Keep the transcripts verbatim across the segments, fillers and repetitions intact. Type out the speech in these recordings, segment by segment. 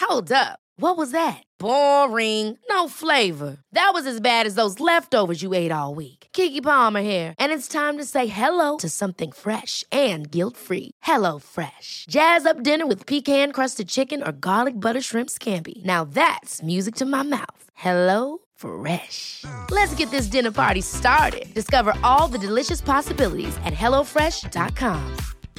Hold up. What was that? Boring. No flavor. That was as bad as those leftovers you ate all week. Keke Palmer here, and it's time to say hello to something fresh and guilt-free. Hello Fresh. Jazz up dinner with pecan-crusted chicken or garlic butter shrimp scampi. Now that's music to my mouth. Hello Fresh. Let's get this dinner party started. Discover all the delicious possibilities at hello fresh dot com.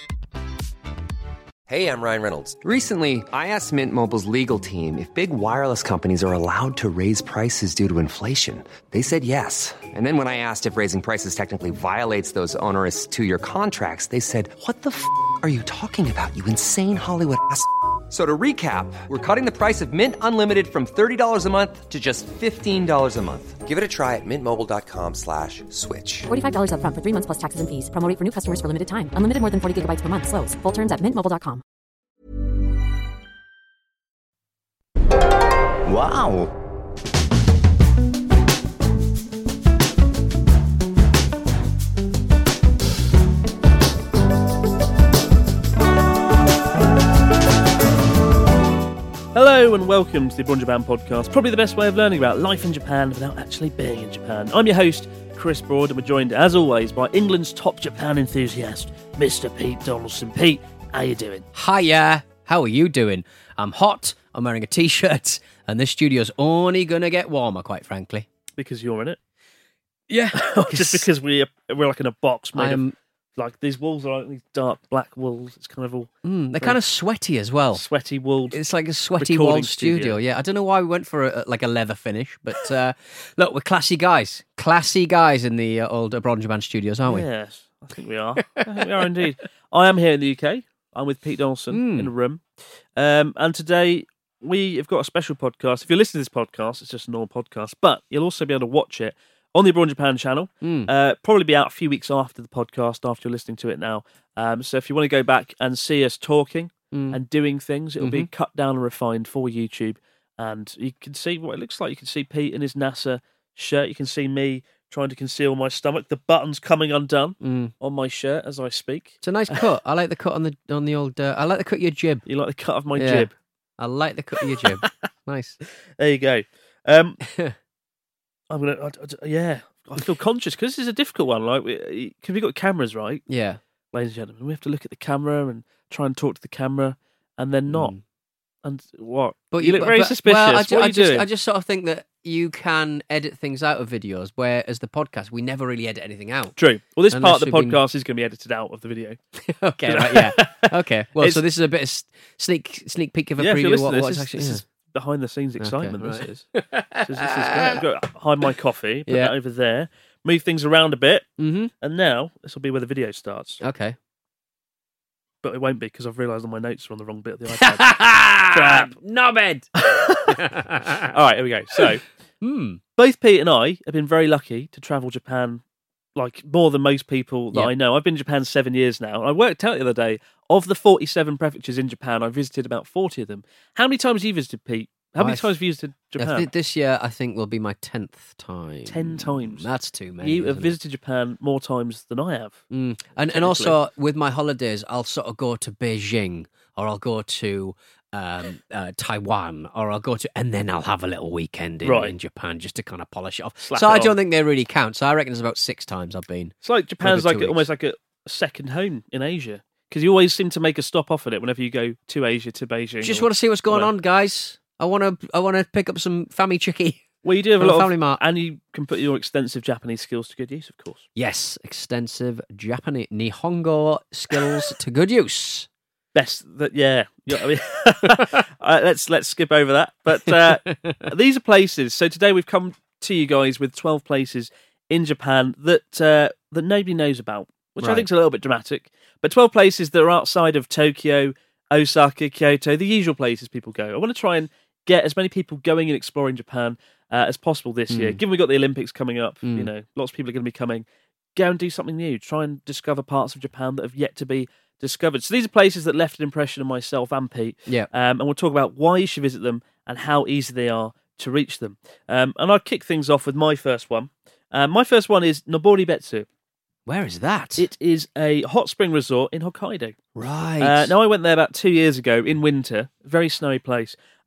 Hey, I'm Ryan Reynolds. Recently, I asked Mint Mobile's legal team if big wireless companies are allowed to raise prices due to inflation. They said yes. And then when I asked if raising prices technically violates those onerous two-year contracts, they said, what the f*** are you talking about, you insane Hollywood ass f- So to recap, we're cutting the price of Mint Unlimited from thirty dollars a month to just fifteen dollars a month. Give it a try at mintmobile.com slash switch. forty-five dollars up front for three months plus taxes and fees. Promo rate for new customers for limited time. Unlimited more than forty gigabytes per month. Slows full terms at mint mobile dot com. Wow. Hello and welcome to the Abroad in Japan podcast, probably the best way of learning about life in Japan without actually being in Japan. I'm your host, Chris Broad, and we're joined, as always, by England's top Japan enthusiast, Mister Pete Donaldson. Pete, how you doing? Hiya, how are you doing? I'm hot, I'm wearing a t-shirt, and this studio's only going to get warmer, quite frankly. Because you're in it? Yeah. Just because we're, we're like in a box made I'm, of... Like, these walls are like these dark black walls. It's kind of all... Mm, they're kind of sweaty as well. Sweaty walled. It's like a sweaty recording walled studio. studio. Yeah, I don't know why we went for a, like a leather finish, but uh, look, we're classy guys. Classy guys in the uh, old Abroad in Japan studios, aren't we? Yes, I think we are. I think we are indeed. I am here in the U K. I'm with Pete Donaldson Mm. in a room. Um, and today we have got a special podcast. If you're listening to this podcast, it's just a normal podcast, but you'll also be able to watch it on the Abroad in Japan channel. Mm. Uh, probably be out a few weeks after the podcast, after you're listening to it now. Um, so if you want to go back and see us talking Mm. and doing things, it'll be Mhm. cut down and refined for YouTube. And you can see what it looks like. You can see Pete in his NASA shirt. You can see me trying to conceal my stomach. The button's coming undone Mm. on my shirt as I speak. It's a nice cut. I like the cut on the on the old... Uh, I like the cut of your jib. You like the cut of my Yeah. jib? I like the cut of your jib. Nice. There you go. Um, I'm gonna, I, I, yeah. I feel conscious because this is a difficult one. Like, because we got cameras, right, Yeah. ladies and gentlemen. We have to look at the camera and try and talk to the camera, and then not. Mm. And what? But you look but- very but- suspicious. Well, I, what ju- are I you just, doing? I just sort of think that you can edit things out of videos, whereas the podcast, we never really edit anything out. True. Well, this Unless part of the we've been- podcast is going to be edited out of the video. Okay, right, yeah. Okay. Well, It's- so this is a bit of s- sneak sneak peek of a Yeah, if you're preview of listening what, to this, what's this, actually... this yeah. is behind the scenes excitement. Okay, This right. is. This is, this is great. I've got to hide my coffee, put Yeah. that over there, move things around a bit, Mm-hmm. and now this will be where the video starts. Okay. But it won't be because I've realised all my notes are on the wrong bit of the iPad. Crap. Knobhead! All right, here we go. So, Hmm. both Pete and I have been very lucky to travel Japan, like more than most people that Yeah. I know. I've been in Japan seven years now. I worked out the other day, of the forty-seven prefectures in Japan, I visited about forty of them. How many times have you visited, Pete? How many I've- times have you visited I Japan? think this year, I think, will be my tenth time. Ten times. That's too many. You have isn't it? visited Japan more times than I have. Mm. And and also with my holidays, I'll sort of go to Beijing, or I'll go to um, uh, Taiwan, or I'll go to, and then I'll have a little weekend in, Right. in Japan just to kind of polish it off. Slap so it I on. don't think they really count. So I reckon there's about six times I've been. It's like Japan's Over like two a, almost like a second home in Asia because you always seem to make a stop off at it whenever you go to Asia, to Beijing. Just or- want to see what's going Well- on, guys. I want to I want to pick up some family chicky. Well, you do have a From lot Family of, Mart. and you can put your extensive Japanese skills to good use, of course. Yes, extensive Japanese Nihongo skills to good use. Best that, yeah. yeah I mean, uh, let's let's skip over that. But uh, these are places. So today we've come to you guys with twelve places in Japan that uh, that nobody knows about, which I Right. think is a little bit dramatic. But twelve places that are outside of Tokyo, Osaka, Kyoto, the usual places people go. I want to try and get as many people going and exploring Japan uh, as possible this year. Mm. Given we've got the Olympics coming up, Mm. you know, lots of people are going to be coming. Go and do something new. Try and discover parts of Japan that have yet to be discovered. So these are places that left an impression on myself and Pete. Yeah. Um, and we'll talk about why you should visit them and how easy they are to reach them. Um, and I'll kick things off with my first one. Uh, my first one is Noboribetsu. Where is that? It is a hot spring resort in Hokkaido. right. Uh, now, I went there about two years ago in winter, very snowy place.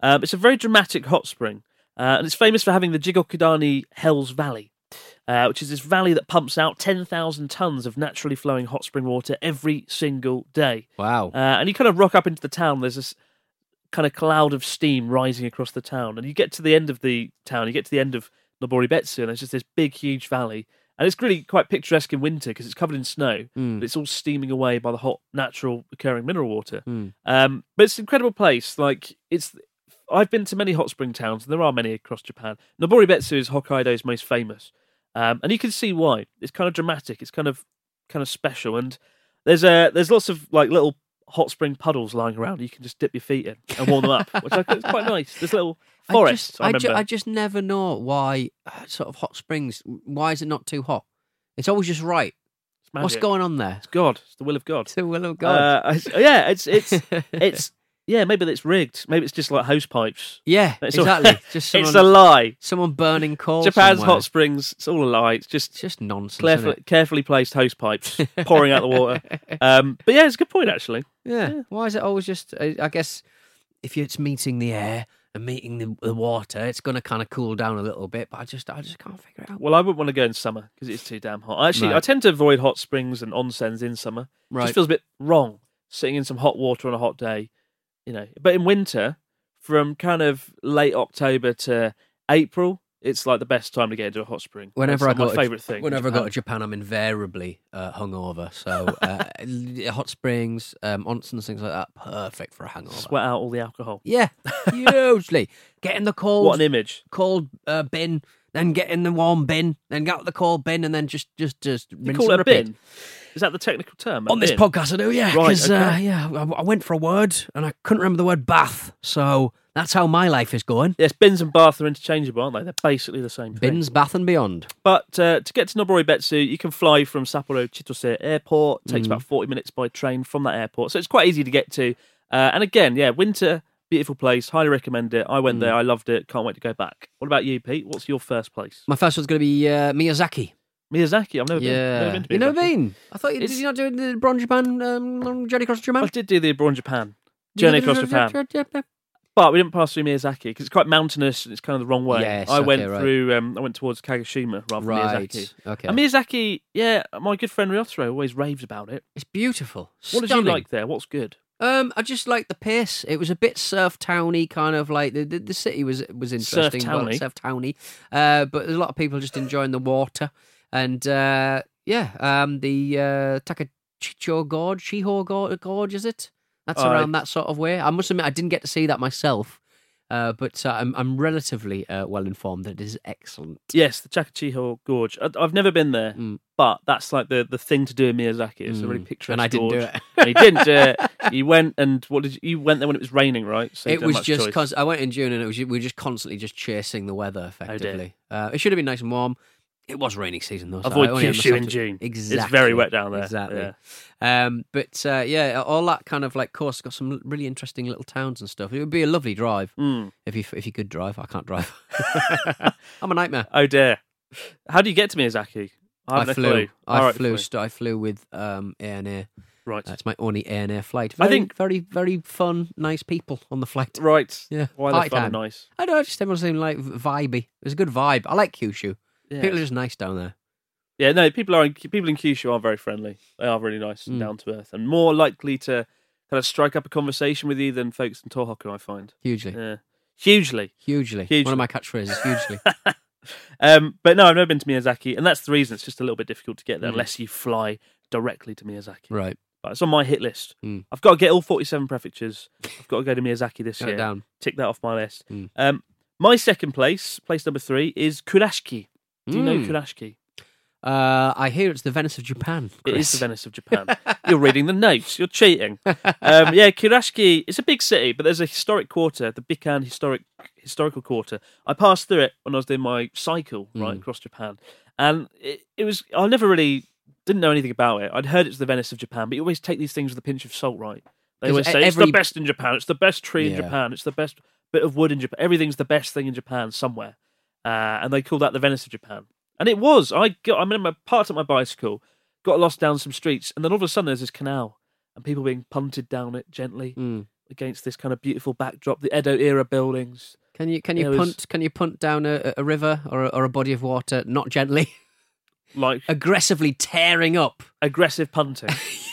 Um, it's a very dramatic hot spring, uh, and it's famous for having the Jigokudani Hells Valley, uh, which is this valley that pumps out ten thousand tons of naturally flowing hot spring water every single day. Wow. Uh, and you kind of rock up into the town, there's this kind of cloud of steam rising across the town, and you get to the end of the town, you get to the end of Nobori Betsu, and there's just this big, huge valley. And it's really quite picturesque in winter because it's covered in snow, Mm. but it's all steaming away by the hot, natural, occurring mineral water. Mm. Um, but it's an incredible place. Like it's, I've been to many hot spring towns, and there are many across Japan. Nobori Betsu is Hokkaido's most famous, um, and you can see why. It's kind of dramatic. It's kind of, kind of special, and there's a there's lots of like little hot spring puddles lying around. You can just dip your feet in and warm them up, which I think is quite nice. There's little forests. I, I, just, I, remember. ju- I just never know why uh, sort of hot springs. Why is it not too hot? It's always just right. It's magic. What's going on there? It's God. It's the will of God. It's the will of God. Uh, I- yeah, it's it's it's yeah. Maybe it's rigged. Maybe it's just like hose pipes. yeah, It's all- exactly. just someone, It's a lie. someone burning coal. Japan's somewhere. hot springs. It's all a lie. It's just It's just nonsense. carefully, Isn't it? carefully placed hose pipes pouring out the water. Um, but yeah, it's a good point actually. Yeah. Why is it always just? I I guess if it's meeting the air and meeting the, the water, it's going to kind of cool down a little bit. But I just, I just can't figure it out. Well, I wouldn't want to go in summer because it's too damn hot. I Actually, Right. I tend to avoid hot springs and onsens in summer. It Right. just feels a bit wrong sitting in some hot water on a hot day, you know. But in winter, from kind of late October to April, it's like the best time to get into a hot spring. Whenever That's I like go my to, favourite thing. in Whenever I go Japan. to Japan, I'm invariably uh, hungover. So uh, hot springs, um, onsens, things like that, perfect for a hangover. Sweat out all the alcohol. Yeah, hugely. Get in the cold, What an image! cold uh, bin, then get in the warm bin, then get out the cold bin, and then just, just, just You rinse call and it a repeat. bin? Is that the technical term? a On this bin? podcast, I do, yeah. Right, 'cause, uh, okay. yeah, I, I went for a word and I couldn't remember the word bath. So that's how my life is going. Yes, bins and bath are interchangeable, aren't they? They're basically the same thing. Bins, bath, and beyond. But uh, to get to Nobori Betsu, you can fly from Sapporo Chitose Airport. It takes Mm. about forty minutes by train from that airport. So it's quite easy to get to. Uh, and again, yeah, winter, beautiful place. Highly recommend it. I went Mm. there. I loved it. Can't wait to go back. What about you, Pete? What's your first place? My first one's going to be uh, Miyazaki. Miyazaki. I've never been. Yeah. Never been to you never Miyazaki. been? I thought you, did It's- you not do the Bron Japan um, journey across Japan? I did do the abroad Japan journey across Japan. But we didn't pass through Miyazaki because it's quite mountainous and it's kind of the wrong way. Yes, I went okay, right. through. Um, I went towards Kagoshima rather than Right. Miyazaki. Okay. And Miyazaki, yeah, my good friend Ryotaro always raves about it. It's beautiful. What did Stunning. you like there? What's good? Um, I just like the pace. It was a bit surf towny, kind of like the the, the city was was interesting. Surf-towny? Well, surf towny. Uh, but there's a lot of people just enjoying the water, and uh, yeah, um, the uh, Takachicho Gorge, Shiho Gorge, Gorge, is it? That's I- around that sort of way. I must admit, I didn't get to see that myself, uh, but uh, I'm I'm relatively uh, well informed that it is excellent. Yes, the Chakachiho Gorge. I, I've never been there, Mm. but that's like the, the thing to do in Miyazaki. It's a really Mm. picturesque And I didn't do gorge. it. And he didn't do it. You went and what did you, you went there when it was raining, right? So you It didn't was have much just choice. because I went in June and it was we were just constantly just chasing the weather effectively. uh, it should have been nice and warm. It was rainy season though. So Avoid I only had Kyushu in myself to- June. Exactly, It's very wet down there. Exactly. Yeah. Um, but uh, yeah, all that kind of like course got some really interesting little towns and stuff. It would be a lovely drive Mm. if you if you could drive. I can't drive. I'm a nightmare. Oh dear. How do you get to Miyazaki? I, I haven't a flew. clue. I All right, flew. flew. st- I flew with um, A and A. Right. That's my only A and A flight. I Very, think- very, very fun, nice people on the flight. Right. Yeah, Why party they're fun and time. nice. I don't know. Just everyone seemed like vibey. It was a good vibe. I like Kyushu. Yeah. People are just nice down there. Yeah, no, people are people in Kyushu are very friendly. They are really nice and Mm. down to earth, and more likely to kind of strike up a conversation with you than folks in Tohoku. I find Hugely, yeah, hugely. hugely. Hugely. One of my catchphrases. Hugely. Um, but no, I've never been to Miyazaki, and that's the reason. It's just a little bit difficult to get there Mm. unless you fly directly to Miyazaki. Right. But it's on my hit list. Mm. I've got to get all forty-seven prefectures. I've got to go to Miyazaki this Get it year. down. Tick that off my list. Mm. Um, my second place, place number three, is Kurashiki. Do you know Mm. Kurashiki? Uh, I hear it's the Venice of Japan. It is Chris. the Venice of Japan. You're reading the notes. You're cheating. Um, yeah, Kurashiki. It's a big city, but there's a historic quarter, the Bikan Historic Historical Quarter. I passed through it when I was doing my cycle right Mm. across Japan, and it, it was. I never really didn't know anything about it. I'd heard it's the Venice of Japan, but you always take these things with a pinch of salt, right? They 'Cause always say it's every- the best in Japan. It's the best tree in Yeah. Japan. It's the best bit of wood in Japan. Everything's the best thing in Japan somewhere, uh, and they called that the Venice of Japan. And it was. I got. I mean, I parked up my bicycle, got lost down some streets, and then all of a sudden there's this canal, and people being punted down it gently. Mm. against this kind of beautiful backdrop, the Edo era buildings. Can you can you There was- punt can you punt down a, a river or a, or a body of water, not gently, Like aggressively tearing up, aggressive punting.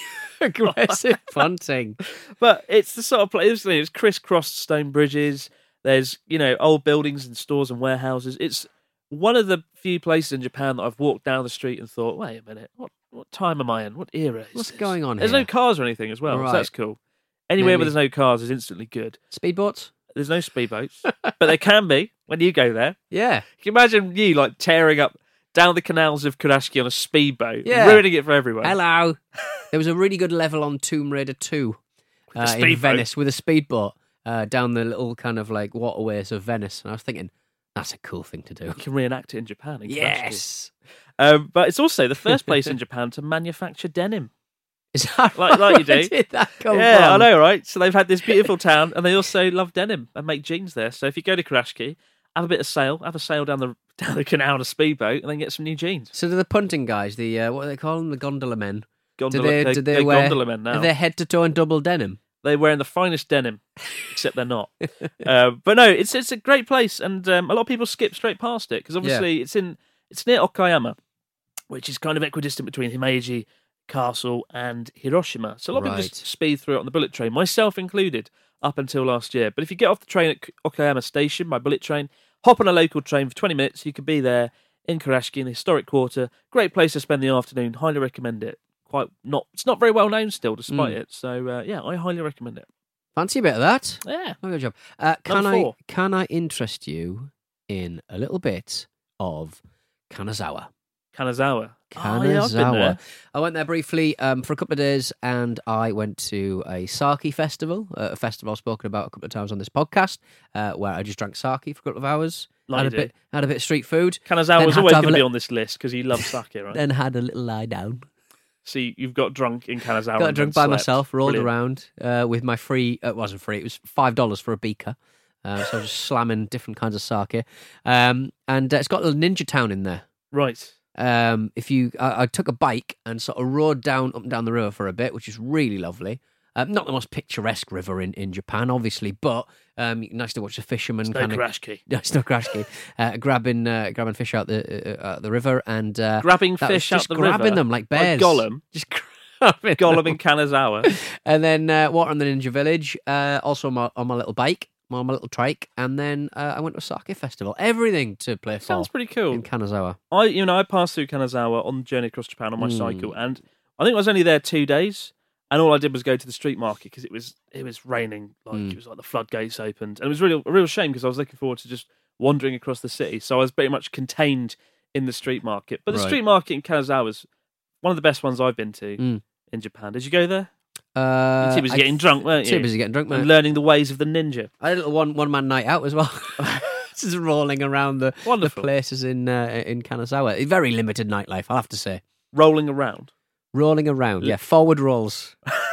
aggressive punting. But it's the sort of place, isn't it? It's crisscrossed stone bridges. There's, you know, old buildings and stores and warehouses. It's one of the few places in Japan that I've walked down the street and thought, wait a minute, what what time am I in? What era is What's this? going on There's here? no cars or anything as well, Right. so that's cool. Anywhere Maybe- where there's no cars is instantly good. Speedboats? There's no speedboats, but there can be when you go there. Yeah. Can you imagine you, like, tearing up down the canals of Kurashiki on a speedboat, Yeah. ruining it for everyone? Hello. There was a really good level on Tomb Raider two uh, in speedboat. Venice with a speedboat uh, down the little kind of like waterways of Venice. And I was thinking, that's a cool thing to do. You can reenact it in Japan. In Kurashiki. Yes. Um, but it's also the first place in Japan to manufacture denim. Is that Like- like you Where do. did that come Yeah, from? I know, right? So they've had this beautiful town, and they also love denim and make jeans there. So if you go to Kurashiki, have a bit of sail, have a sail down the down the canal on a speedboat, and then get some new jeans. So do the punting guys, the uh, what do they call them, the gondola men? Gondola, do they, they're, do they they're wear? gondola men now. Are they head to toe in double denim? They're wearing the finest denim, except they're not. uh, but no, it's it's a great place, and um, a lot of people skip straight past it because obviously it's in it's near Okayama, which is kind of equidistant between Himeji Castle and Hiroshima. So a lot of people Right. just speed through it on the bullet train, myself included, up until last year. But if you get off the train at Okayama Station by bullet train, hop on a local train for twenty minutes, you could be there in Kurashiki in the historic quarter. Great place to spend the afternoon. Highly recommend it. Quite not, it's not very well known still, despite Mm. it. So uh, yeah, I highly recommend it. Fancy a bit of that? Yeah. Oh, good job. Uh, can Number I four. can I interest you in a little bit of Kanazawa? Kanazawa. Oh, yeah, I've been Kanazawa. there. I went there briefly um, for a couple of days, and I went to a sake festival, uh, a festival I've spoken about a couple of times on this podcast, uh, where I just drank sake for a couple of hours. Like had a you do. bit, had a bit of street food. Kanazawa then was had always to have going a to be li- on this list because you love sake, right? Then had a little lie down. So you- you've got drunk in Kanazawa. Got and drunk then by slept. myself, rolled Brilliant. around uh, with my free. Uh, it wasn't free. It was five dollars for a beaker. Uh, so I was just slamming different kinds of sake, um, and uh, it's got a little ninja town in there. Right. Um, if you, I, I took a bike and sort of rode down up and down the river for a bit, which is really lovely. Um, not the most picturesque river in, in Japan, obviously, but um, nice to watch the fishermen No kind of Kurashiki. no, it's not Kurashiki. Uh, grabbing uh, grabbing fish out the uh, out the river and uh, Grabbing that was fish out just the grabbing river. them like Like bears. Gollum. Just grabbing Gollum them. in Kanazawa. And then uh, water on the Ninja Village. Uh, also on my, on my little bike, on my little trike, and then uh, I went to a sake festival. Everything to play for. Sounds pretty cool. in Kanazawa. I, you know, I passed through Kanazawa on the journey across Japan on my Mm. cycle, and I think I was only there two days. And all I did was go to the street market because it was it was raining, like Mm. it was like the floodgates opened, and it was really a real shame because I was looking forward to just wandering across the city. So I was pretty much contained in the street market. But the Right. street market in Kanazawa is one of the best ones I've been to Mm. in Japan. Did you go there? Uh, You're too busy I- getting drunk, weren't you? Too busy getting drunk, And mate. learning the ways of the ninja. I had a little one one man night out as well. Just rolling around the, the Wonderful. places in uh, in Kanazawa. Very limited nightlife, I'll have to say. Rolling around. Rolling around, yeah, forward rolls.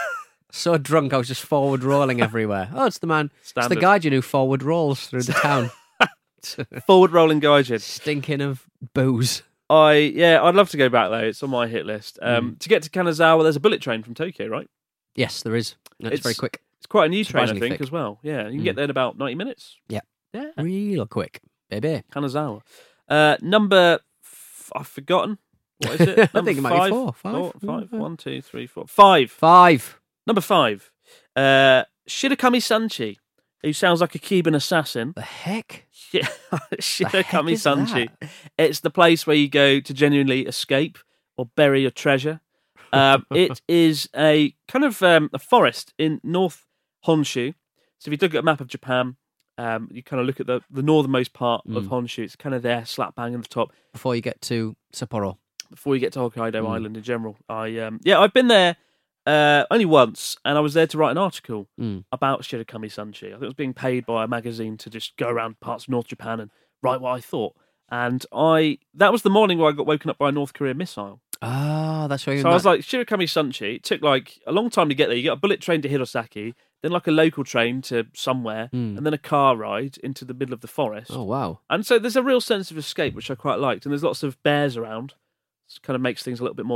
So drunk, I was just forward rolling everywhere. Oh, it's the man, it's Standard. the guide who forward rolls through the town, Forward rolling gaijin. stinking of booze. I yeah, I'd love to go back though. It's on my hit list. Mm. Um, To get to Kanazawa, there's a bullet train from Tokyo, right? Yes, there is. It's, It's- very quick, It's quite a new train, I Surprisingly think, thick. as well. Yeah, you can Mm. get there in about ninety minutes. Yeah. Yeah. real quick, baby. Kanazawa. Uh, number, f- I've forgotten. What is it? I Number think it might be five? four. Five? Four, five. Yeah. One, two, three, four. Five. Five. Number five. Uh, Shirakami Sanchi, who sounds like a Cuban assassin. The heck? Shi- heck Shirakami is Sanchi. that? It's the place where you go to genuinely escape or bury your treasure. Um, it is a kind of um, a forest in North Honshu. So if you look at a map of Japan, um, you kind of look at the, the northernmost part of Mm. Honshu. It's kind of there, slap bang in the top, Before you get to Sapporo. before you get to Hokkaido Mm. Island in general. I um, yeah, I've been there uh, only once, and I was there to write an article Mm. about Shirakami Sanchi. I think I was being paid by a magazine to just go around parts of North Japan and write what I thought. And I that was the morning where I got woken up by a North Korean missile. Ah, that's where you're So I was like, Shirakami Sanchi. It took like a long time to get there. You get a bullet train to Hirosaki, then like a local train to somewhere, Mm. and then a car ride into the middle of the forest. Oh, wow. And so there's a real sense of escape, which I quite liked. And there's lots of bears around. It kind of makes things a little bit more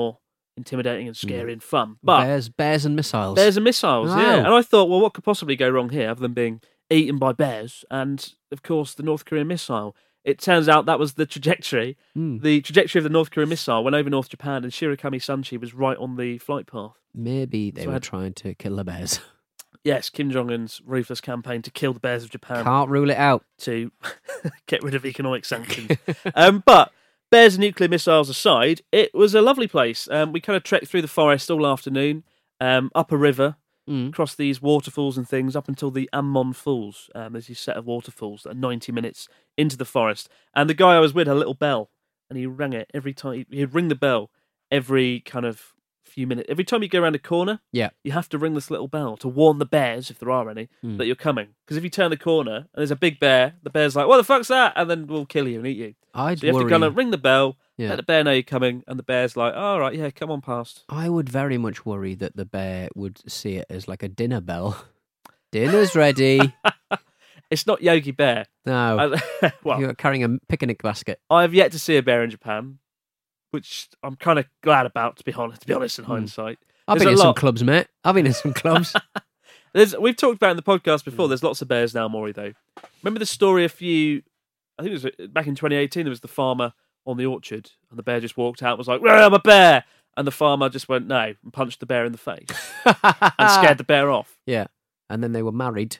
intimidating and scary and fun. But bears, bears and missiles. bears and missiles, Wow. yeah. And I thought, well, what could possibly go wrong here other than being eaten by bears? And, of course, the North Korean missile. It turns out that was the trajectory. Mm. The trajectory of the North Korean missile went over North Japan, and Shirakami Sanchi was right on the flight path. Maybe they So were I had- trying to kill the bears. Yes, Kim Jong-un's ruthless campaign to kill the bears of Japan Can't rule it out. to get rid of economic sanctions. um, but bears and nuclear missiles aside, it was a lovely place. Um, we kind of trekked through the forest all afternoon, um, up a river, Mm. across these waterfalls and things, up until the Ammon Falls. Um, there's these set of waterfalls that are ninety minutes into the forest. And the guy I was with had a little bell, and he rang it every time. He'd ring the bell every kind of few minutes. Every time you go around a corner, Yeah. you have to ring this little bell to warn the bears, if there are any, Mm. that you're coming. Because if you turn the corner and there's a big bear, the bear's like, what the fuck's that? And then we'll kill you and eat you. I'd So you have worry. to kind of ring the bell, Yeah. let the bear know you're coming, and the bear's like, all right, yeah, come on past. I would very much worry that the bear would see it as like a dinner bell. Dinner's ready. It's not Yogi Bear. No. I, well, You're carrying a picnic basket. I have yet to see a bear in Japan, which I'm kind of glad about, to be honest. To be honest, in Hmm. hindsight, I've There's been a in some lot. clubs, mate. I've been in some clubs. There's, we've talked about it in the podcast before. Hmm. There's lots of bears now, Maury. Though, remember the story a few? I think it was back in twenty eighteen. There was the farmer on the orchard, and the bear just walked out and was like, "Well, I'm a bear," and the farmer just went no and punched the bear in the face and scared the bear off. Yeah. And then they were married.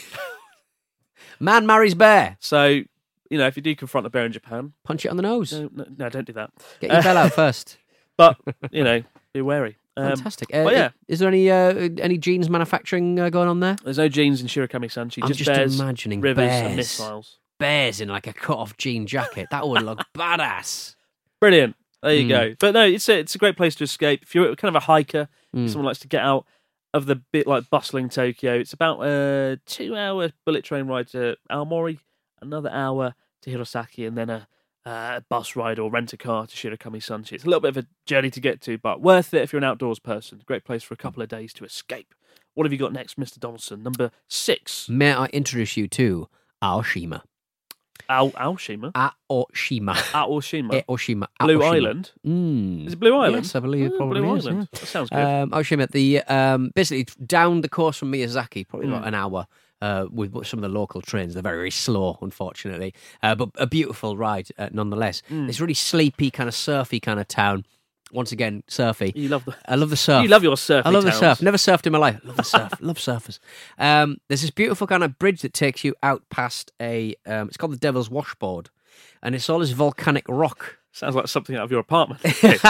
Man marries bear. So, you know, if you do confront a bear in Japan, Punch it on the nose. no, no, no don't do that. Get your bell out first. But you know, be wary. Um, Fantastic. Uh, but yeah. Is there any uh, any jeans manufacturing uh, going on there? There's no jeans in Shirakami Sanchi. I'm Just, just bears, imagining rivers, bears. and missiles. Bears in like a cut-off jean jacket. That would look badass. Brilliant. There you Mm. go. But no, it's a it's a great place to escape. If you're kind of a hiker, Mm. someone likes to get out of the bit like bustling Tokyo. It's about a two-hour bullet train ride to Aomori, another hour to Hirosaki, and then a, uh, bus ride or rent a car to Shirakami Sanchi. It's a little bit of a journey to get to, but worth it if you're an outdoors person. Great place for a couple of days to escape. What have you got next, Mister Donaldson? Number six. May I introduce you to Aoshima? Ao Aoshima. Aoshima. Aoshima. Aoshima. Blue Aoshima. Island. Mm. Is it Blue Island? Yes, I believe it Oh, probably Blue is. Island. yeah. That sounds good. Um, Aoshima, the um, basically down the course from Miyazaki, probably Mm. about an hour. Uh, with some of the local trains, they're very, very slow, unfortunately, uh, but a beautiful ride uh, nonetheless. Mm. It's really sleepy, kind of surfy kind of town. Once again, surfy. You love the I love the surf. you love your surfy I love the towns. surf. Never surfed in my life. Love the surf. Love surfers. Um, there's this beautiful kind of bridge that takes you out past a. Um, it's called the Devil's Washboard, and it's all this volcanic rock. Sounds like something out of your apartment.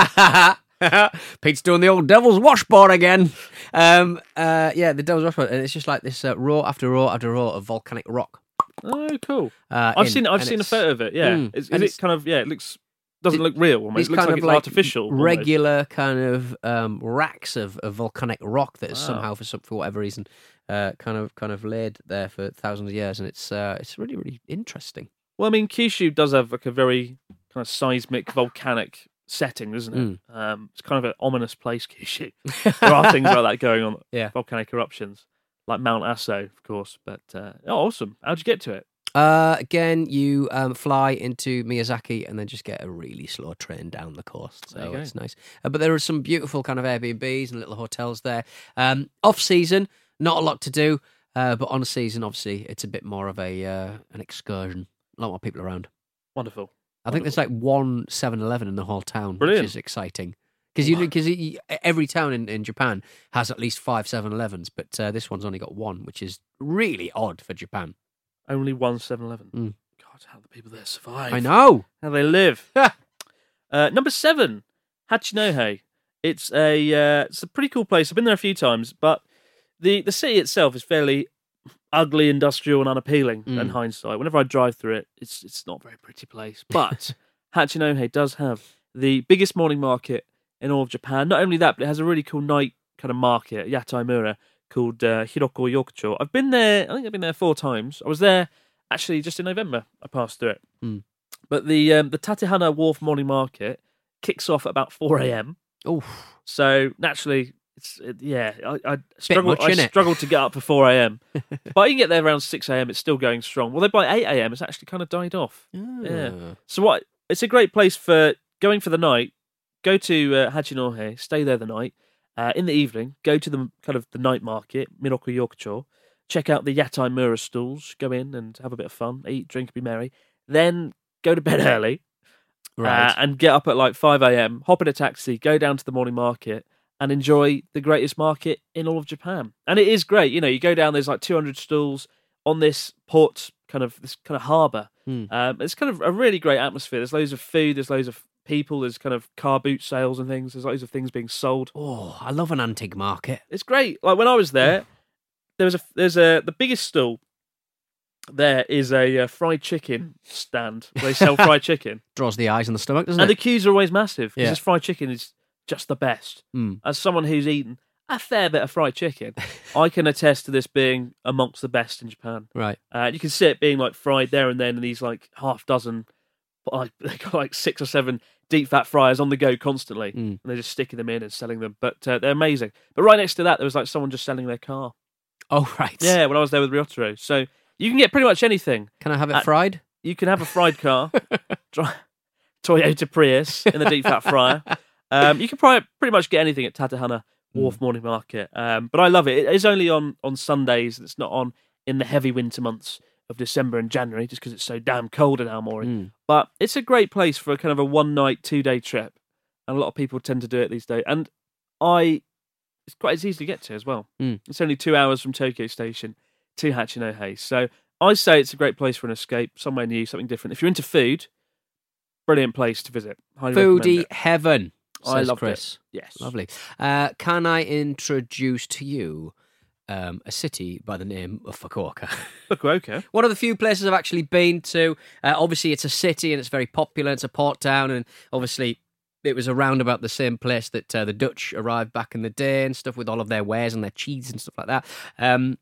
Pete's doing the old Devil's Washboard again. Um, uh, yeah, the Devil's Washboard, and it's just like this uh, row after row after row of volcanic rock. Oh, cool. Uh, I've in, seen I've and seen a it's photo of it. Yeah, Mm. is, is And it it's- kind of yeah? It looks doesn't It- look real. Almost. These It looks kind like of it's like artificial. almost. regular kind of um, racks of, of volcanic rock that is Wow. somehow for some for whatever reason uh, kind of kind of laid there for thousands of years, and it's uh, it's really really interesting. Well, I mean, Kyushu does have like a very kind of seismic volcanic setting, doesn't it? Mm. Um, it's kind of an ominous place, Kyushu. There are things like that going on. Yeah. Volcanic eruptions, like Mount Aso, of course. But uh, oh, awesome! How'd you get to it? Uh, again, you um, fly into Miyazaki and then just get a really slow train down the coast. There you So go. it's nice. Uh, but there are some beautiful kind of Airbnbs and little hotels there. Um, off season, not a lot to do. Uh, but on season, obviously, it's a bit more of a uh, an excursion. A lot more people around. Wonderful. I think there's like one seven eleven in the whole town, Brilliant. which is exciting. Because you because every town in, in Japan has at least five seven elevens, but uh, this one's only got one, which is really odd for Japan. Only one seven eleven. Mm. God, how the people there survive. I know. How they live. uh, number seven, Hachinohe. It's a uh, it's a pretty cool place. I've been there a few times, but the, the city itself is fairly ugly, industrial, and unappealing. Mm. In hindsight, whenever I drive through it, it's it's not a very pretty place. But Hachinohe does have the biggest morning market in all of Japan. Not only that, but it has a really cool night kind of market, Yataimura, called uh, Hiroko Yokocho. I've been there. I think I've been there four times. I was there actually just in November. I passed through it. Mm. But the um, the Tatehana Wharf morning market kicks off at about four a.m. Oh, So naturally, it's it, yeah. I, I struggle. much, I innit? struggle to get up for four a.m. But you can get there around six a.m. It's still going strong. Well, then by eight a.m. it's actually kind of died off. Yeah. So what? It's a great place for going for the night, go to uh, Hachinohe, stay there the night. Uh, in the evening, go to the kind of the night market, Miroko Yokocho, check out the Yatai Mura stalls, go in and have a bit of fun, eat, drink, be merry. Then go to bed early Right. uh, and get up at like five a.m, hop in a taxi, go down to the morning market and enjoy the greatest market in all of Japan. And it is great. You know, you go down, there's like two hundred stalls on this port, kind of this kind of harbour. Mm. Um, it's kind of a really great atmosphere. There's loads of food, there's loads of people, there's kind of car boot sales and things, there's loads of things being sold. Oh, I love an antique market. It's great. Like when I was there, there was a there's a the biggest stall there is a uh, fried chicken stand where they sell fried chicken, Draws the eyes and the stomach, doesn't and it? the queues are always massive because Yeah. this fried chicken is just the best. Mm. As someone who's eaten a fair bit of fried chicken, I can attest to this being amongst the best in Japan. Right. Uh, you can see it being like fried there and then in these like half dozen, like they got like six or seven deep fat fryers on the go constantly, Mm. and they're just sticking them in and selling them. But uh, they're amazing. But right next to that, there was like someone just selling their car. Oh, right. Yeah, when I was there with Ryotaro. So you can get pretty much anything. Can I have it Uh, fried? You can have a fried car, dri- Toyota Prius in the deep fat fryer. Um, you can probably pretty much get anything at Tatehana Wharf Morning Market. Um, but I love it. It is only on, on Sundays. It's not on in the heavy winter months of December and January, just because it's so damn cold in Aomori. Mm. But it's a great place for a kind of a one night, two day trip, and a lot of people tend to do it these days. And I, it's quite it's easy to get to as well. Mm. It's only two hours from Tokyo Station to Hachinohe, so I say it's a great place for an escape, somewhere new, something different. If you're into food, brilliant place to visit. Highly recommend Foodie it. heaven, I says loved Chris. it. Yes, Lovely. Uh, can I introduce to you um, a city by the name of Fukuoka? Fukuoka. One of the few places I've actually been to. Uh, obviously, it's a city and it's very popular. It's a port town, and obviously, it was around about the same place that uh, the Dutch arrived back in the day and stuff, with all of their wares and their cheese and stuff like that. Um,